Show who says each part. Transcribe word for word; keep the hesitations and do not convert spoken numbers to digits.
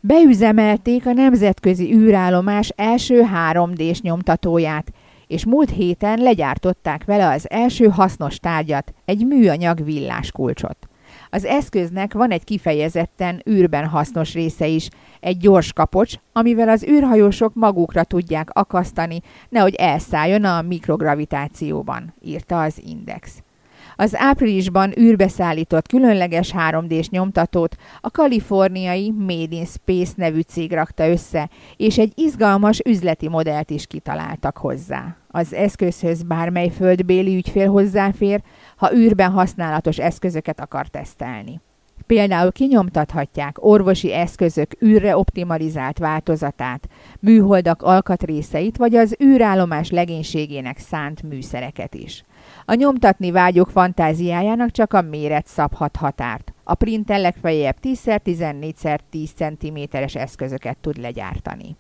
Speaker 1: Beüzemelték a nemzetközi űrállomás első három dés nyomtatóját, és múlt héten legyártották vele az első hasznos tárgyat, egy műanyag villáskulcsot. Az eszköznek van egy kifejezetten űrben hasznos része is, egy gyors kapocs, amivel az űrhajósok magukra tudják akasztani, nehogy elszálljon a mikrogravitációban, írta az Index. Az áprilisban űrbe szállított különleges három dés nyomtatót a kaliforniai Made in Space nevű cég rakta össze, és egy izgalmas üzleti modellt is kitaláltak hozzá. Az eszközhöz bármely földbéli ügyfél hozzáfér, ha űrben használatos eszközöket akar tesztelni. Például kinyomtathatják orvosi eszközök űrre optimalizált változatát, műholdak alkatrészeit vagy az űrállomás legénységének szánt műszereket is. A nyomtatni vágyók fantáziájának csak a méret szabhat határt. A printer legfeljebb tíz szer tizennégy szer tíz centiméteres eszközöket tud legyártani.